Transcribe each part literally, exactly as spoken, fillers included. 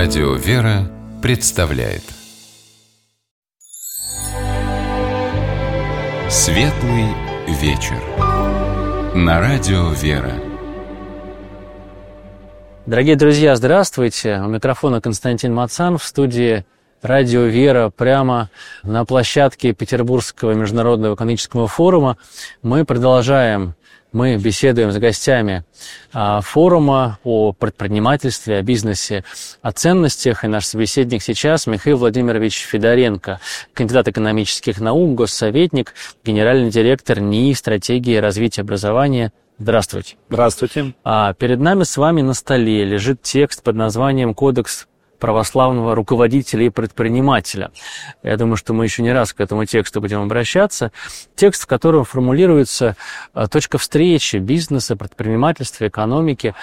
Радио «Вера» представляет Светлый вечер на Радио «Вера». Дорогие друзья, здравствуйте. У микрофона Константин Мацан, в студии Радио «Вера» прямо на площадке Петербургского международного экономического форума. Мы продолжаем, мы беседуем с гостями форума о предпринимательстве, о бизнесе, о ценностях. И наш собеседник сейчас Михаил Владимирович Федоренко, кандидат экономических наук, госсоветник, генеральный директор НИИ «Стратегии развития образования». Здравствуйте. Здравствуйте. А перед нами с вами на столе лежит текст под названием «Кодекс православного руководителя и предпринимателя». Я думаю, что мы еще не раз к этому тексту будем обращаться. Текст, в котором формулируется точка встречи бизнеса, предпринимательства, экономики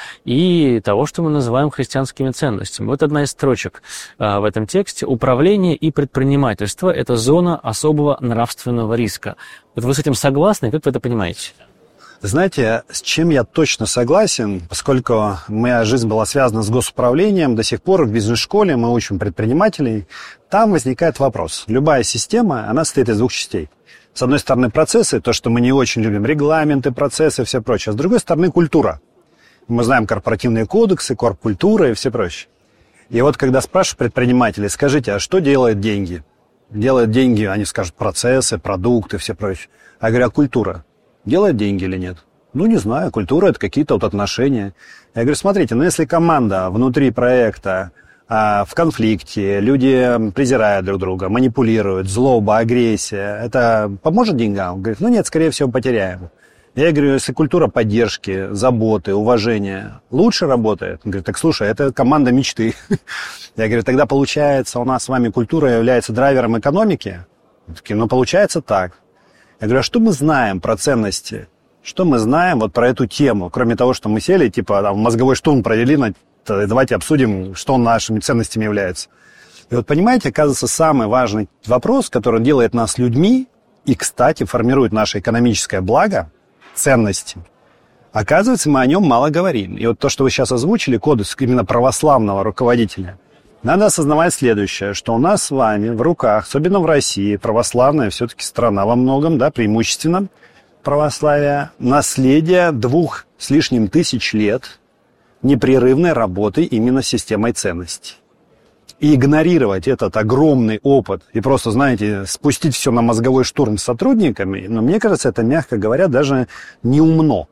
и того, что мы называем христианскими ценностями. Вот одна из строчек в этом тексте. «Управление и предпринимательство – это зона особого нравственного риска». Вот вы с этим согласны? Как вы это понимаете? Знаете, с чем я точно согласен, поскольку моя жизнь была связана с госуправлением, до сих пор в бизнес-школе мы учим предпринимателей, там возникает вопрос. Любая система, она состоит из двух частей. С одной стороны, процессы, то, что мы не очень любим, регламенты, процессы и все прочее. А с другой стороны, культура. Мы знаем корпоративные кодексы, корп-культура и все прочее. И вот когда спрашивают предпринимателей, скажите, а что делают деньги? Делают деньги, они скажут, процессы, продукты, все прочее. А я говорю, а культура? Делает деньги или нет? Ну, не знаю, культура – это какие-то вот отношения. Я говорю, смотрите, ну, если команда внутри проекта а, в конфликте, люди презирают друг друга, манипулируют, злоба, агрессия, это поможет деньгам? Он говорит, ну, нет, скорее всего, потеряем. Я говорю, если культура поддержки, заботы, уважения лучше работает, он говорит, так слушай, это команда мечты. Я говорю, тогда получается, у нас с вами культура является драйвером экономики? Ну, получается так. Я говорю, а что мы знаем про ценности? Что мы знаем вот про эту тему? Кроме того, что мы сели, типа, там, мозговой штурм провели, на... давайте обсудим, что нашими ценностями является. И вот, понимаете, оказывается, самый важный вопрос, который делает нас людьми и, кстати, формирует наше экономическое благо, ценности. Оказывается, мы о нем мало говорим. И вот то, что вы сейчас озвучили, кодекс именно православного руководителя, надо осознавать следующее, что у нас с вами в руках, особенно в России, православная все-таки страна во многом, да, преимущественно православие, наследие двух с лишним тысяч лет непрерывной работы именно с системой ценностей. И игнорировать этот огромный опыт и просто, знаете, спустить все на мозговой штурм с сотрудниками, ну, мне кажется, это, мягко говоря, даже неумно.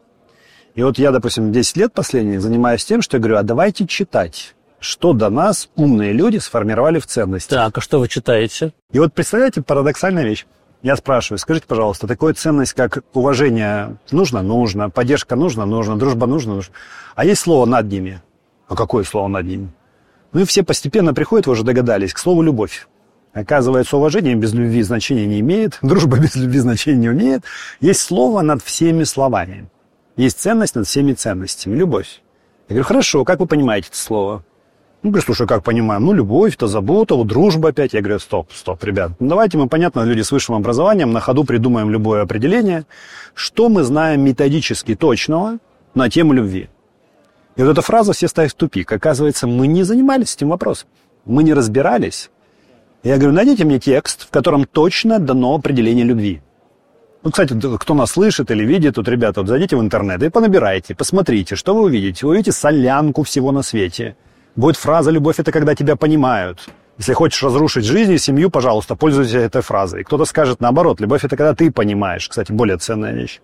И вот я, допустим, десять лет последних занимаюсь тем, что я говорю, а давайте читать. Что до нас умные люди сформировали в ценности. Так, а что вы читаете? И вот представляете, парадоксальная вещь. Я спрашиваю, скажите, пожалуйста, такая ценность, как уважение нужно? Нужно. Поддержка нужно? Нужно. Дружба нужно? Нужно. А есть слово над ними? А какое слово над ними? Ну и все постепенно приходят, вы уже догадались, к слову любовь. Оказывается, уважение без любви значения не имеет, дружба без любви значения не имеет. Есть слово над всеми словами. Есть ценность над всеми ценностями. Любовь. Я говорю, хорошо, как вы понимаете это слово? Ну, говорю, слушай, как понимаем? Ну, любовь, то забота, вот дружба опять. Я говорю, стоп, стоп, ребят. Ну, давайте мы, понятно, люди с высшим образованием, на ходу придумаем любое определение. Что мы знаем методически точного на тему любви? И вот эта фраза все ставят в тупик. Оказывается, мы не занимались этим вопросом. Мы не разбирались. Я говорю, найдите мне текст, в котором точно дано определение любви. Ну, кстати, кто нас слышит или видит, тут, ребята, вот зайдите в интернет и понабирайте, посмотрите, что вы увидите. Вы увидите солянку всего на свете. Будет фраза «любовь – это когда тебя понимают». Если хочешь разрушить жизнь и семью, пожалуйста, пользуйся этой фразой. Кто-то скажет наоборот, любовь – это когда ты понимаешь. Кстати, более ценная вещь.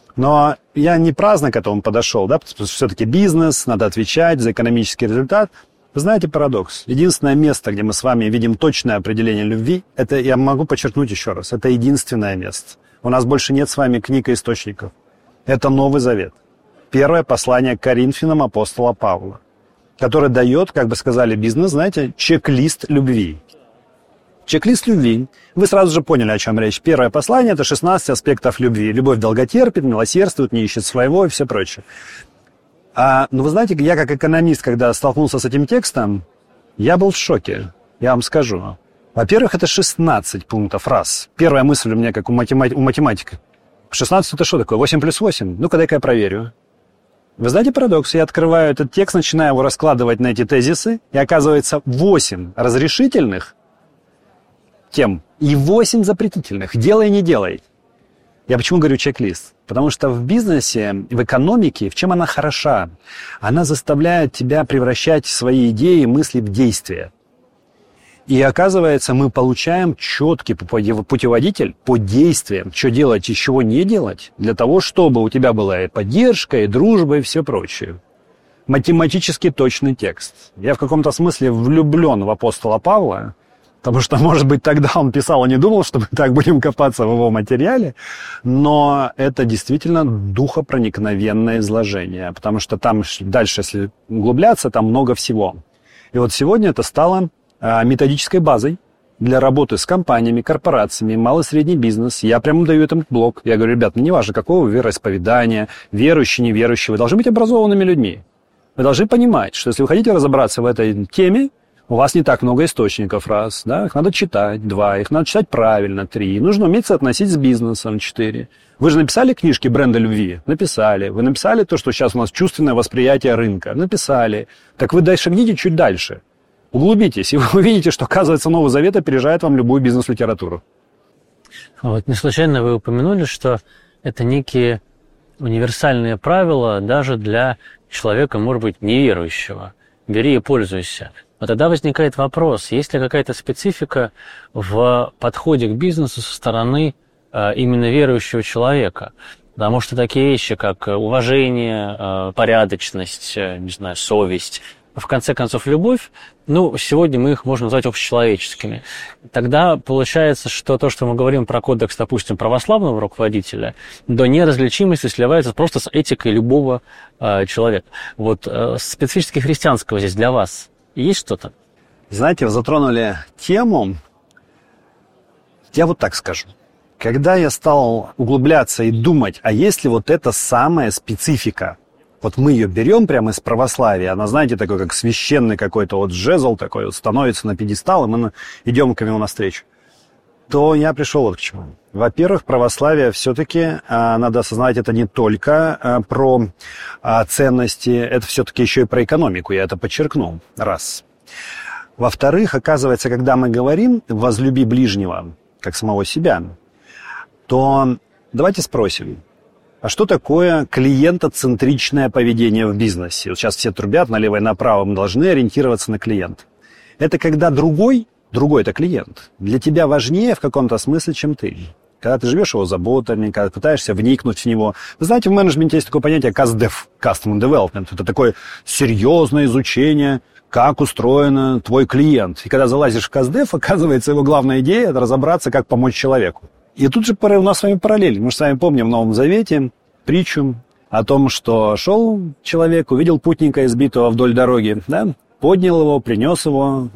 Но я не праздно к этому подошел, да, потому что все-таки бизнес, надо отвечать за экономический результат. Вы знаете парадокс? Единственное место, где мы с вами видим точное определение любви, это, я могу подчеркнуть еще раз, это единственное место. У нас больше нет с вами книг и источников. Это Новый Завет. Первое послание к Коринфянам апостола Павла, который дает, как бы сказали бизнес, знаете, чек-лист любви. Чек-лист любви. Вы сразу же поняли, о чем речь. Первое послание – это шестнадцать аспектов любви. Любовь долготерпит, милосердствует, не ищет своего и все прочее. А, ну, вы знаете, я как экономист, когда столкнулся с этим текстом, я был в шоке, я вам скажу. Во-первых, это шестнадцать пунктов раз. Первая мысль у меня, как у, математи- у математика. шестнадцать – это что такое? восемь плюс восемь? Ну-ка, дай-ка я проверю. Вы знаете парадокс? Я открываю этот текст, начинаю его раскладывать на эти тезисы, и оказывается восемь разрешительных тем и восемь запретительных. Делай, не делай. Я почему говорю чек-лист? Потому что в бизнесе, в экономике, в чем она хороша? Она заставляет тебя превращать свои идеи, мысли в действия. И оказывается, мы получаем четкий путеводитель по действиям, что делать и чего не делать, для того, чтобы у тебя была и поддержка, и дружба, и все прочее. Математически точный текст. Я в каком-то смысле влюблен в апостола Павла, потому что, может быть, тогда он писал и не думал, что мы так будем копаться в его материале, но это действительно духопроникновенное изложение, потому что там дальше, если углубляться, там много всего. И вот сегодня это стало методической базой для работы с компаниями, корпорациями, малый и средний бизнес. Я прямо даю этому блок. Я говорю, ребят, мне не важно, какого вы вероисповедания, верующие, неверующие, вы должны быть образованными людьми. Вы должны понимать, что если вы хотите разобраться в этой теме, у вас не так много источников, раз, да, их надо читать, два, их надо читать правильно, три, нужно уметь соотносить с бизнесом, четыре. Вы же написали книжки бренда любви? Написали. Вы написали то, что сейчас у нас чувственное восприятие рынка? Написали. Так вы дальше шагните чуть дальше. Углубитесь, и вы увидите, что, оказывается, Новый Завет опережает вам любую бизнес-литературу. Вот не случайно вы упомянули, что это некие универсальные правила даже для человека, может быть, неверующего. Бери и пользуйся. Но тогда возникает вопрос, есть ли какая-то специфика в подходе к бизнесу со стороны э, именно верующего человека? Потому что такие вещи, как уважение, э, порядочность, э, не знаю, совесть, в конце концов, любовь, ну, сегодня мы их можем назвать общечеловеческими. Тогда получается, что то, что мы говорим про кодекс, допустим, православного руководителя, до неразличимости сливается просто с этикой любого э, человека. Вот э, специфически христианского здесь для вас есть что-то? Знаете, вы затронули тему, я вот так скажу. Когда я стал углубляться и думать, а есть ли вот эта самая специфика, вот мы ее берем прямо из православия, она, знаете, такой, как священный какой-то вот жезл такой, вот становится на пьедестал, и мы идем к нему навстречу, то я пришел вот к чему. Во-первых, православие все-таки, а, надо осознавать, это не только а, про а, ценности, это все-таки еще и про экономику, я это подчеркнул, раз. Во-вторых, оказывается, когда мы говорим «возлюби ближнего, как самого себя», то давайте спросим, а что такое клиентоцентричное поведение в бизнесе? Вот сейчас все трубят налево и направо, мы должны ориентироваться на клиента. Это когда другой, другой это клиент, для тебя важнее в каком-то смысле, чем ты. Когда ты живешь его заботами, когда пытаешься вникнуть в него. Вы знаете, в менеджменте есть такое понятие кастдев, Customer Development. Это такое серьезное изучение, как устроен твой клиент. И когда залазишь в кастдев, оказывается, его главная идея – это разобраться, как помочь человеку. И тут же у нас с вами параллель. Мы же с вами помним в Новом Завете притчу о том, что шел человек, увидел путника, избитого вдоль дороги, да? Поднял его, принес его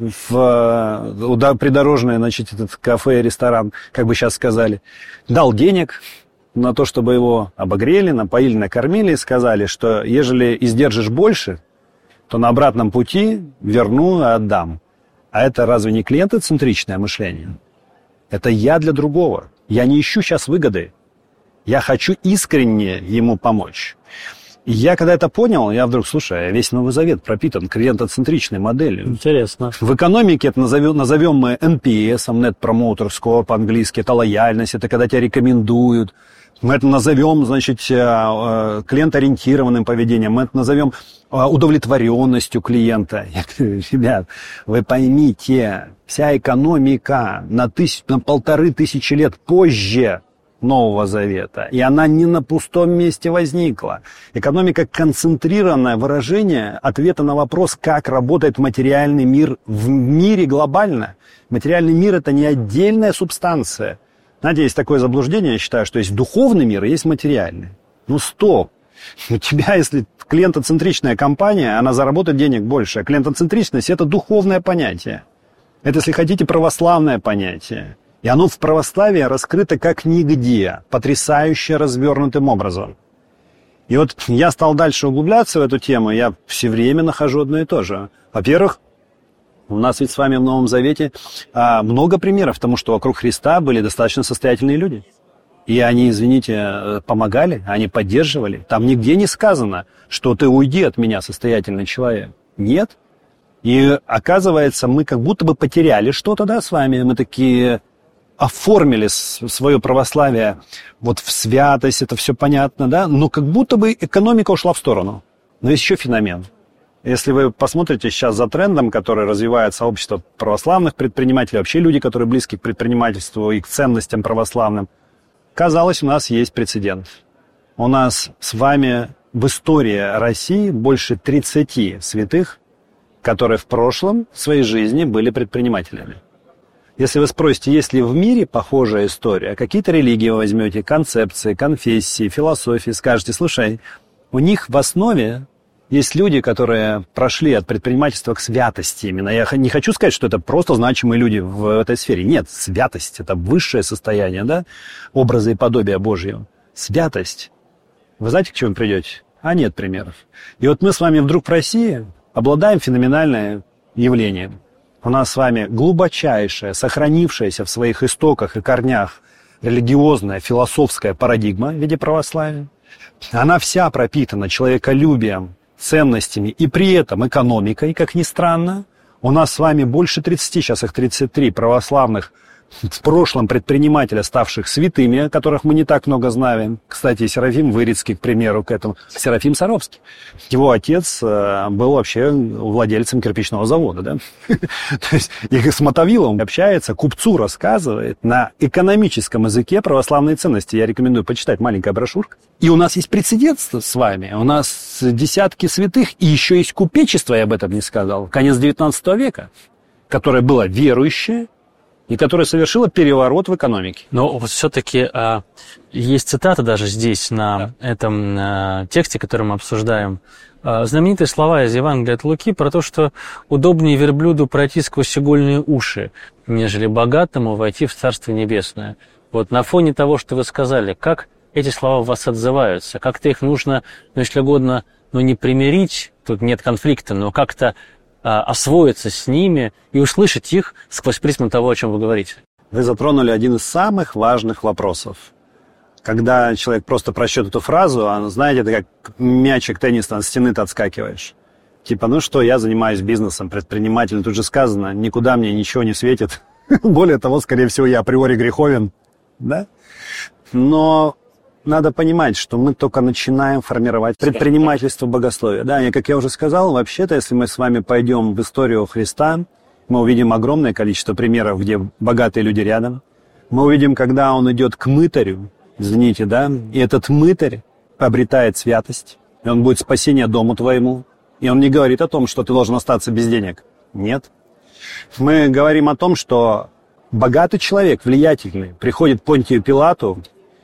в придорожное, значит, этот кафе, ресторан, как бы сейчас сказали, дал денег на то, чтобы его обогрели, напоили, накормили, и сказали, что ежели издержишь больше, то на обратном пути верну и отдам. А это разве не клиентоцентричное мышление? Это я для другого. Я не ищу сейчас выгоды. Я хочу искренне ему помочь. И я, когда это понял, я вдруг, слушай, весь Новый Завет пропитан клиентоцентричной моделью. Интересно. В экономике это назовем, назовем мы эн пи эс, Net Promoter Score по-английски, это лояльность, это когда тебя рекомендуют. Мы это назовем, значит, клиентоориентированным поведением, мы это назовем удовлетворенностью клиента. Я говорю, ребят, вы поймите, вся экономика на, тысяч, на полторы тысячи лет позже Нового Завета, и она не на пустом месте возникла. Экономика – концентрированное выражение ответа на вопрос, как работает материальный мир в мире глобально. Материальный мир – это не отдельная субстанция. Знаете, есть такое заблуждение, я считаю, что есть духовный мир и есть материальный. Ну, стоп. У тебя, если клиентоцентричная компания, она заработает денег больше. А клиентоцентричность – это духовное понятие. Это, если хотите, православное понятие. И оно в православии раскрыто как нигде, потрясающе развернутым образом. И вот я стал дальше углубляться в эту тему, я все время нахожу одно и то же. Во-первых, у нас ведь с вами в Новом Завете а, много примеров тому, что вокруг Христа были достаточно состоятельные люди. И они, извините, помогали, они поддерживали. Там нигде не сказано, что ты уйди от меня, состоятельный человек. Нет. И оказывается, мы как будто бы потеряли что-то, да, с вами. Мы такие оформили свое православие вот в святость, это все понятно, да, но как будто бы экономика ушла в сторону. Но есть еще феномен. Если вы посмотрите сейчас за трендом, который развивает сообщество православных предпринимателей, вообще люди, которые близки к предпринимательству и к ценностям православным, казалось, у нас есть прецедент. У нас с вами в истории России больше тридцати святых, которые в прошлом в своей жизни были предпринимателями. Если вы спросите, есть ли в мире похожая история, какие-то религии вы возьмете, концепции, конфессии, философии, скажете, слушай, у них в основе есть люди, которые прошли от предпринимательства к святости именно. Я не хочу сказать, что это просто значимые люди в этой сфере. Нет, святость – это высшее состояние, да, образа и подобия Божьего. Святость. Вы знаете, к чему придете? А нет примеров. И вот мы с вами вдруг в России обладаем феноменальным явлением. У нас с вами глубочайшая, сохранившаяся в своих истоках и корнях религиозная, философская парадигма в виде православия. Она вся пропитана человеколюбием, ценностями и при этом экономикой, как ни странно. У нас с вами больше тридцати, сейчас их тридцать три православных, в прошлом предпринимателя, ставших святыми, которых мы не так много знаем. Кстати, Серафим Вырицкий, к примеру, к этому. Серафим Саровский. Его отец был вообще владельцем кирпичного завода, да? То есть и с Мотовиловым общается, купцу рассказывает на экономическом языке православные ценности. Я рекомендую почитать, маленькая брошюрка. И у нас есть прецедент с вами. У нас десятки святых, и еще есть купечество, я об этом не сказал, конец девятнадцатого века, которое было верующее, и которая совершила переворот в экономике. Но вот все-таки а, есть цитата даже здесь, на да. этом а, тексте, который мы обсуждаем. А, знаменитые слова из Евангелия от Луки про то, что удобнее верблюду пройти сквозь игольные уши, нежели богатому войти в Царство Небесное. Вот на фоне того, что вы сказали, как эти слова в вас отзываются? Как-то их нужно, ну, если угодно, ну, не примирить, тут нет конфликта, но как-то освоиться с ними и услышать их сквозь призму того, о чем вы говорите. Вы затронули один из самых важных вопросов. Когда человек просто прочтет эту фразу, а, знаете, это как мячик тенниса от стены-то отскакиваешь. Типа, ну что, я занимаюсь бизнесом, предприниматель, тут же сказано, никуда мне ничего не светит. Более того, скорее всего, я априори греховен. Да? Но надо понимать, что мы только начинаем формировать предпринимательство богословия. Да, и, как я уже сказал, вообще-то, если мы с вами пойдем в историю Христа, мы увидим огромное количество примеров, где богатые люди рядом. Мы увидим, когда он идет к мытарю, извините, да, и этот мытарь обретает святость, и он будет спасение дому твоему. И он не говорит о том, что ты должен остаться без денег. Нет. Мы говорим о том, что богатый человек, влиятельный, приходит к Понтию Пилату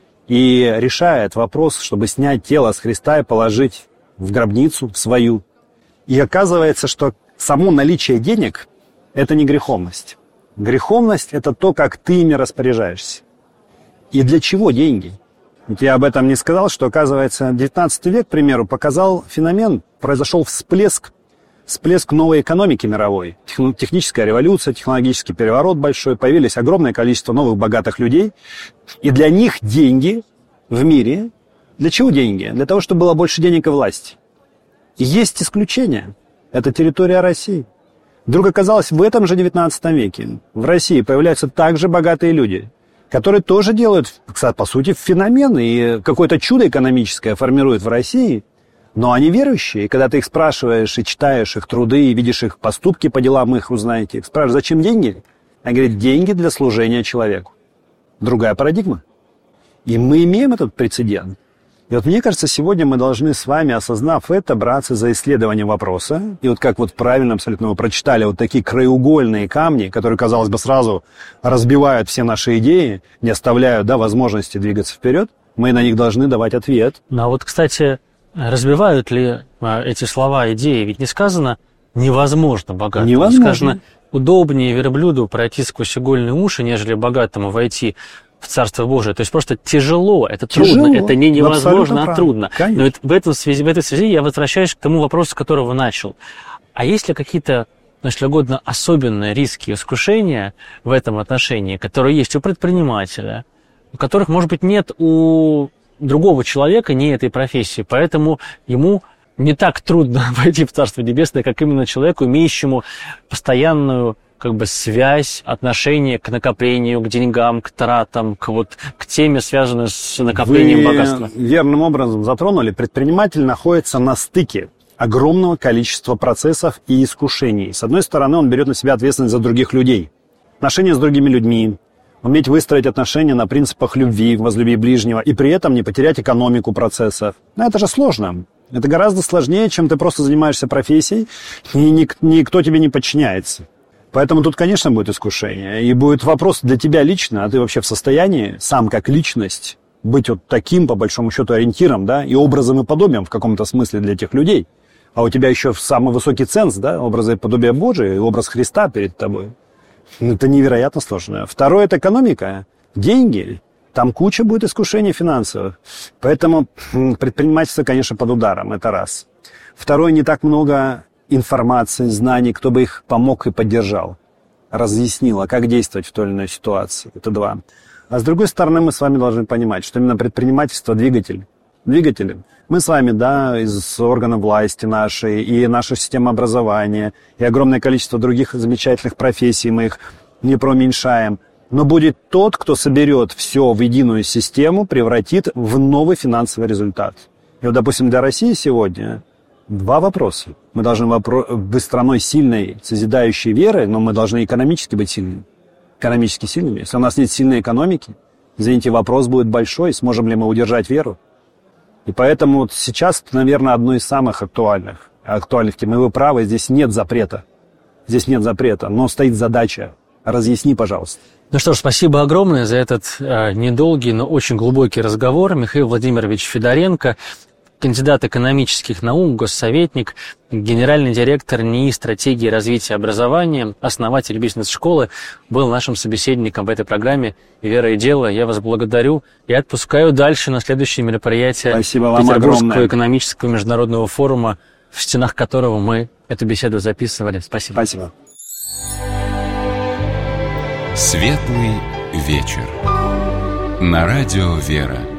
и решает вопрос, чтобы снять тело с Христа и положить в гробницу свою. И оказывается, что само наличие денег – это не греховность. Греховность – это то, как ты ими распоряжаешься. И для чего деньги? Ведь я об этом не сказал, что, оказывается, девятнадцатый век, к примеру, показал феномен, произошел всплеск, всплеск новой экономики мировой. Техническая революция, технологический переворот большой, появились огромное количество новых богатых людей. И для них деньги в мире... Для чего деньги? Для того, чтобы было больше денег и власти. И есть исключение. Это территория России. Вдруг оказалось, в этом же девятнадцатом веке в России появляются также богатые люди, которые тоже делают, по сути, феномен и какое-то чудо экономическое формируют в России. Но они верующие, и когда ты их спрашиваешь и читаешь их труды, и видишь их поступки по делам, их узнаете, их спрашиваешь, зачем деньги? Они говорят, деньги для служения человеку. Другая парадигма. И мы имеем этот прецедент. И вот мне кажется, сегодня мы должны с вами, осознав это, браться за исследование вопроса. И вот как вот правильно абсолютно вы прочитали вот такие краеугольные камни, которые, казалось бы, сразу разбивают все наши идеи, не оставляют, да, возможности двигаться вперед, мы на них должны давать ответ. Ну а вот, кстати, разбивают ли эти слова идеи? Ведь не сказано «невозможно богатому». Невозможно. Сказано «удобнее верблюду пройти сквозь игольные уши, нежели богатому войти в Царство Божие». То есть просто тяжело, это тяжело. трудно, это не невозможно, а трудно. Конечно. Но это, в, этом связи, в этой связи я возвращаюсь к тому вопросу, с которого начал. А есть ли какие-то, если угодно, особенные риски и искушения в этом отношении, которые есть у предпринимателя, которых, может быть, нет у другого человека, не этой профессии. Поэтому ему не так трудно войти в Царство Небесное, как именно человеку, имеющему постоянную как бы связь, отношение к накоплению, к деньгам, к тратам, к, вот, к теме, связанной с накоплением Вы богатства. верным образом затронули. Предприниматель находится на стыке огромного количества процессов и искушений. С одной стороны, он берет на себя ответственность за других людей. Отношения с другими людьми, уметь выстроить отношения на принципах любви, возлюби ближнего, и при этом не потерять экономику процессов. Но это же сложно. Это гораздо сложнее, чем ты просто занимаешься профессией, и ник- никто тебе не подчиняется. Поэтому тут, конечно, будет искушение. И будет вопрос для тебя лично, а ты вообще в состоянии, сам как личность, быть вот таким, по большому счету, ориентиром, да, и образом и подобием в каком-то смысле для тех людей. А у тебя еще самый высокий ценз, да, образа и подобия Божия, и образ Христа перед тобой. Это невероятно сложно. Второе – это экономика, деньги. Там куча будет искушений финансовых. Поэтому предпринимательство, конечно, под ударом, это раз. Второе – не так много информации, знаний, кто бы их помог и поддержал, разъяснил, а как действовать в той или иной ситуации. Это два. А с другой стороны, мы с вами должны понимать, что именно предпринимательство – двигатель. Двигатели. Мы с вами, да, из органов власти нашей, и наша система образования, и огромное количество других замечательных профессий, мы их не преуменьшаем. Но будет тот, кто соберет все в единую систему, превратит в новый финансовый результат. И вот, допустим, для России сегодня два вопроса. Мы должны вопро- быть страной сильной, созидающей веры, но мы должны экономически быть сильными. Экономически сильными. Если у нас нет сильной экономики, извините, вопрос будет большой, сможем ли мы удержать веру. И поэтому вот сейчас, наверное, одно из самых актуальных, актуальных тем. И вы правы, здесь нет запрета. Здесь нет запрета, но стоит задача. Разъясни, пожалуйста. Ну что ж, спасибо огромное за этот э, недолгий, но очень глубокий разговор. Михаил Владимирович Федоренко, кандидат экономических наук, госсоветник, генеральный директор НИИ стратегии развития образования, основатель бизнес-школы, был нашим собеседником в этой программе «Вера и дело». Я вас благодарю и отпускаю дальше на следующее мероприятие Петербургского огромное. экономического международного форума, в стенах которого мы эту беседу записывали. Спасибо. Спасибо. Светлый вечер. На радио «Вера».